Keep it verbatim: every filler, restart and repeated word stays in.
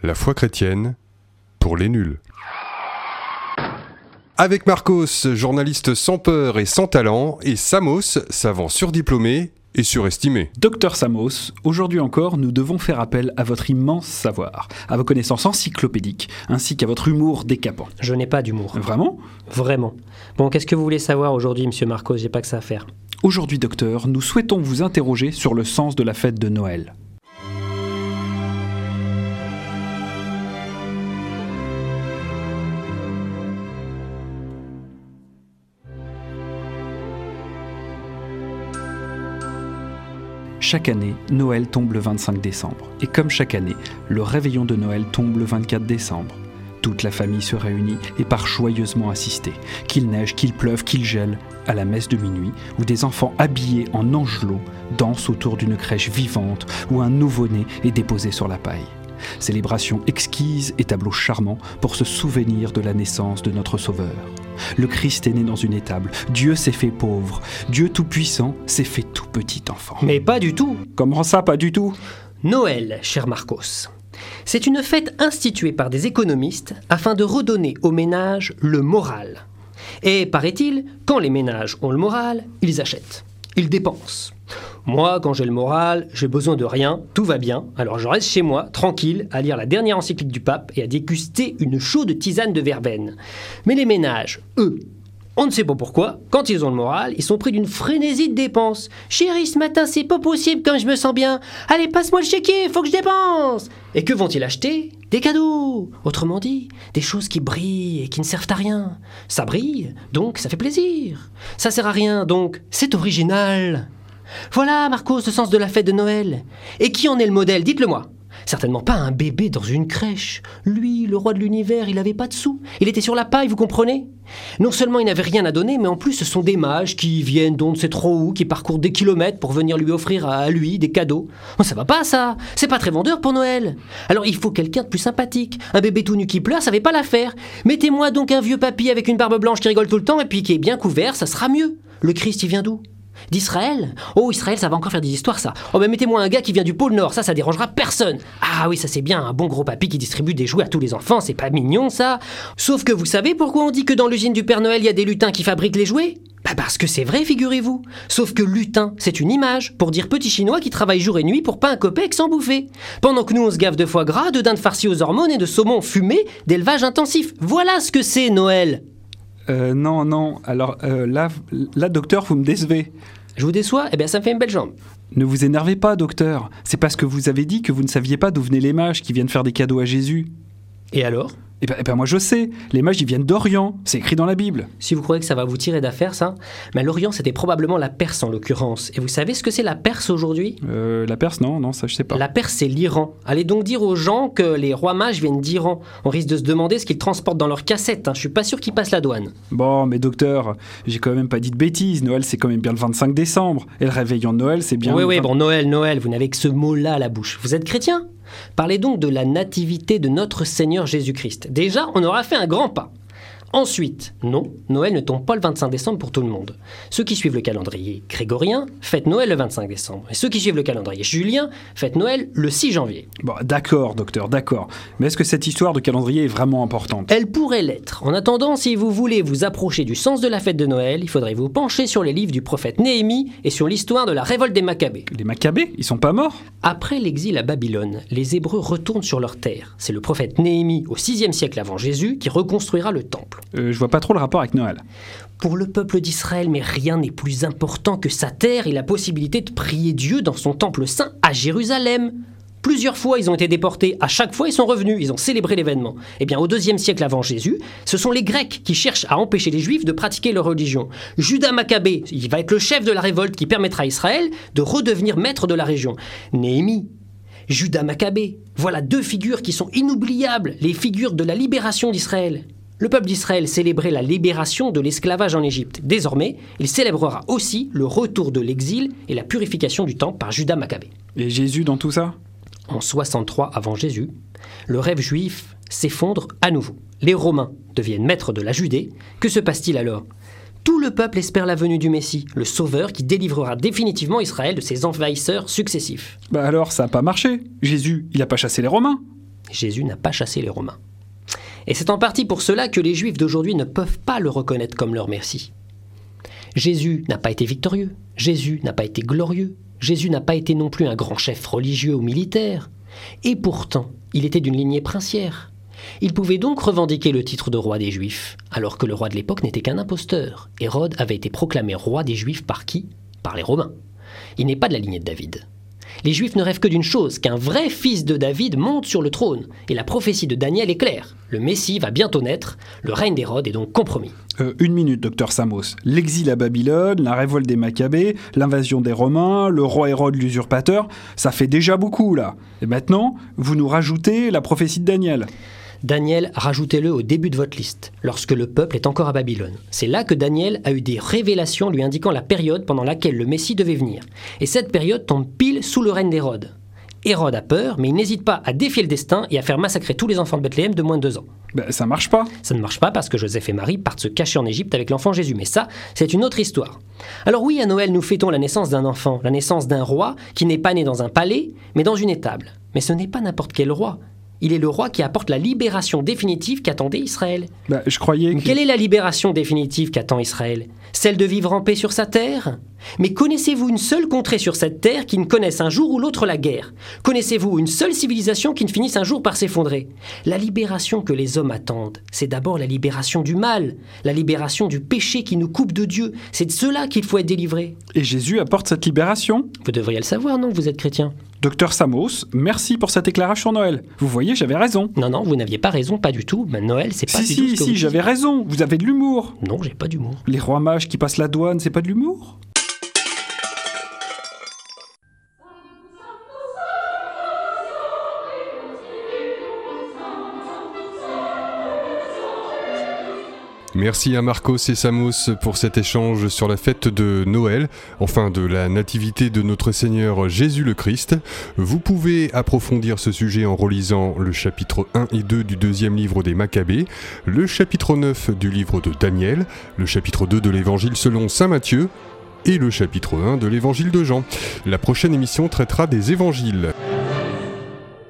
La foi chrétienne pour les nuls. Avec Marcos, journaliste sans peur et sans talent, et Samos, savant surdiplômé et surestimé. Docteur Samos, aujourd'hui encore, nous devons faire appel à votre immense savoir, à vos connaissances encyclopédiques, ainsi qu'à votre humour décapant. Je n'ai pas d'humour. Vraiment ? Vraiment. Bon, qu'est-ce que vous voulez savoir aujourd'hui, monsieur Marcos ? J'ai pas que ça à faire. Aujourd'hui, docteur, nous souhaitons vous interroger sur le sens de la fête de Noël. Chaque année, Noël tombe le vingt-cinq décembre. Et comme chaque année, le réveillon de Noël tombe le vingt-quatre décembre. Toute la famille se réunit et part joyeusement assister, qu'il neige, qu'il pleuve, qu'il gèle, à la messe de minuit, où des enfants habillés en angelots dansent autour d'une crèche vivante, où un nouveau-né est déposé sur la paille. Célébration exquise et tableau charmant pour se souvenir de la naissance de notre Sauveur. Le Christ est né dans une étable, Dieu s'est fait pauvre, Dieu tout-puissant s'est fait tout petit enfant. Mais pas du tout. Comment ça, pas du tout ? Noël, cher Marcos. C'est une fête instituée par des économistes afin de redonner aux ménages le moral. Et paraît-il, quand les ménages ont le moral, ils achètent, ils dépensent. Moi, quand j'ai le moral, j'ai besoin de rien, tout va bien, alors je reste chez moi, tranquille, à lire la dernière encyclique du pape et à déguster une chaude tisane de verveine. Mais les ménages, eux, on ne sait pas pourquoi, quand ils ont le moral, ils sont pris d'une frénésie de dépenses. « Chérie, ce matin, c'est pas possible comme je me sens bien. Allez, passe-moi le chéquier, faut que je dépense !» Et que vont-ils acheter ? Des cadeaux. Autrement dit, des choses qui brillent et qui ne servent à rien. Ça brille, donc ça fait plaisir. Ça sert à rien, donc c'est original. Voilà, Marcos, le sens de la fête de Noël. Et qui en est le modèle ? Dites-le-moi. Certainement pas un bébé dans une crèche. Lui, le roi de l'univers, il n'avait pas de sous. Il était sur la paille, vous comprenez ? Non seulement il n'avait rien à donner, mais en plus ce sont des mages qui viennent d'on ne sait trop où, qui parcourent des kilomètres pour venir lui offrir à lui des cadeaux. Oh, ça va pas ça, c'est pas très vendeur pour Noël. Alors il faut quelqu'un de plus sympathique. Un bébé tout nu qui pleure, ça va pas l'affaire. Mettez-moi donc un vieux papy avec une barbe blanche qui rigole tout le temps et puis qui est bien couvert, ça sera mieux. Le Christ, il vient d'où ? D'Israël ? Oh, Israël, ça va encore faire des histoires, ça. Oh, ben mettez-moi un gars qui vient du pôle Nord, ça, ça dérangera personne. Ah oui, ça c'est bien, un bon gros papy qui distribue des jouets à tous les enfants, c'est pas mignon, ça. Sauf que vous savez pourquoi on dit que dans l'usine du Père Noël, il y a des lutins qui fabriquent les jouets ? Bah parce que c'est vrai, figurez-vous. Sauf que lutin, c'est une image pour dire petit chinois qui travaille jour et nuit pour pas un copec sans bouffer. Pendant que nous, on se gave de foie gras, de dinde farcie aux hormones et de saumon fumé d'élevage intensif. Voilà ce que c'est, Noël. Euh, non, non, alors euh, là, là, docteur, vous me décevez. Je vous déçois ? Eh bien, ça me fait une belle jambe. Ne vous énervez pas, docteur. C'est parce que vous avez dit que vous ne saviez pas d'où venaient les mages qui viennent faire des cadeaux à Jésus. Et alors ? Eh ben, eh ben moi je sais, les mages ils viennent d'Orient, c'est écrit dans la Bible. Si vous croyez que ça va vous tirer d'affaire, ça, mais l'Orient c'était probablement la Perse en l'occurrence. Et vous savez ce que c'est la Perse aujourd'hui ? Euh, la Perse, non, non, ça je sais pas. La Perse c'est l'Iran. Allez donc dire aux gens que les rois mages viennent d'Iran. On risque de se demander ce qu'ils transportent dans leurs cassettes, hein. Je suis pas sûr qu'ils passent la douane. Bon, mais docteur, j'ai quand même pas dit de bêtises, Noël c'est quand même bien le vingt-cinq décembre, et le réveillon de Noël c'est bien... Oui, le oui, vingt... bon, Noël, Noël, vous n'avez que ce mot-là à la bouche. Vous êtes chrétien ? Parlez donc de la nativité de notre Seigneur Jésus-Christ. Déjà, on aura fait un grand pas. Ensuite, non, Noël ne tombe pas le vingt-cinq décembre pour tout le monde. Ceux qui suivent le calendrier grégorien fêtent Noël le vingt-cinq décembre. Et ceux qui suivent le calendrier julien fêtent Noël le six janvier. Bon, d'accord, docteur, d'accord. Mais est-ce que cette histoire de calendrier est vraiment importante ? Elle pourrait l'être. En attendant, si vous voulez vous approcher du sens de la fête de Noël, il faudrait vous pencher sur les livres du prophète Néhémie et sur l'histoire de la révolte des Maccabées. Les Maccabées, ils sont pas morts ? Après l'exil à Babylone, les Hébreux retournent sur leur terre. C'est le prophète Néhémie au sixième siècle avant Jésus qui reconstruira le temple. Euh, je vois pas trop le rapport avec Noël. Pour le peuple d'Israël, mais rien n'est plus important que sa terre et la possibilité de prier Dieu dans son temple saint à Jérusalem. Plusieurs fois, ils ont été déportés. À chaque fois, ils sont revenus. Ils ont célébré l'événement. Eh bien, au deuxième siècle avant Jésus, ce sont les Grecs qui cherchent à empêcher les Juifs de pratiquer leur religion. Judas Maccabée, il va être le chef de la révolte qui permettra à Israël de redevenir maître de la région. Néhémie, Judas Maccabée, voilà deux figures qui sont inoubliables, les figures de la libération d'Israël. Le peuple d'Israël célébrait la libération de l'esclavage en Égypte. Désormais, il célébrera aussi le retour de l'exil et la purification du temple par Judas Maccabée. Et Jésus dans tout ça ? En soixante-trois avant Jésus, le rêve juif s'effondre à nouveau. Les Romains deviennent maîtres de la Judée. Que se passe-t-il alors ? Tout le peuple espère la venue du Messie, le Sauveur qui délivrera définitivement Israël de ses envahisseurs successifs. Bah alors, ça a pas marché. Jésus, il a pas chassé les Romains. Jésus n'a pas chassé les Romains. Et c'est en partie pour cela que les Juifs d'aujourd'hui ne peuvent pas le reconnaître comme leur Messie. Jésus n'a pas été victorieux, Jésus n'a pas été glorieux, Jésus n'a pas été non plus un grand chef religieux ou militaire. Et pourtant, il était d'une lignée princière. Il pouvait donc revendiquer le titre de roi des Juifs, alors que le roi de l'époque n'était qu'un imposteur. Hérode avait été proclamé roi des Juifs par qui ? Par les Romains. Il n'est pas de la lignée de David. Les Juifs ne rêvent que d'une chose, qu'un vrai fils de David monte sur le trône. Et la prophétie de Daniel est claire. Le Messie va bientôt naître, le règne d'Hérode est donc compromis. Euh, une minute, docteur Samos. L'exil à Babylone, la révolte des Maccabées, l'invasion des Romains, le roi Hérode l'usurpateur, ça fait déjà beaucoup là. Et maintenant, vous nous rajoutez la prophétie de Daniel. Daniel, rajoutez-le au début de votre liste, lorsque le peuple est encore à Babylone. C'est là que Daniel a eu des révélations lui indiquant la période pendant laquelle le Messie devait venir. Et cette période tombe pile sous le règne d'Hérode. Hérode a peur, mais il n'hésite pas à défier le destin et à faire massacrer tous les enfants de Bethléem de moins de deux ans. Ben, ça marche pas. Ça ne marche pas parce que Joseph et Marie partent se cacher en Égypte avec l'enfant Jésus. Mais ça, c'est une autre histoire. Alors oui, à Noël, nous fêtons la naissance d'un enfant, la naissance d'un roi qui n'est pas né dans un palais, mais dans une étable. Mais ce n'est pas n'importe quel roi. Il est le roi qui apporte la libération définitive qu'attendait Israël. Bah, je croyais que... Quelle est la libération définitive qu'attend Israël ? Celle de vivre en paix sur sa terre ? Mais connaissez-vous une seule contrée sur cette terre qui ne connaisse un jour ou l'autre la guerre ? Connaissez-vous une seule civilisation qui ne finisse un jour par s'effondrer ? La libération que les hommes attendent, c'est d'abord la libération du mal, la libération du péché qui nous coupe de Dieu. C'est de cela qu'il faut être délivré. Et Jésus apporte cette libération ? Vous devriez le savoir, non ? Vous êtes chrétien. Docteur Samos, merci pour cet éclairage sur Noël. Vous voyez, j'avais raison. Non, non, vous n'aviez pas raison, pas du tout. Ben, Noël, c'est pas si, du si, tout ce que Si, si, j'avais raison. Vous avez de l'humour. Non, j'ai pas d'humour. Les rois mages qui passent la douane, c'est pas de l'humour ? Merci à Marcos et Samos pour cet échange sur la fête de Noël, enfin de la nativité de notre Seigneur Jésus le Christ. Vous pouvez approfondir ce sujet en relisant le chapitre un et deux du deuxième livre des Maccabées, le chapitre neuf du livre de Daniel, le chapitre deux de l'évangile selon saint Matthieu et le chapitre un de l'évangile de Jean. La prochaine émission traitera des évangiles.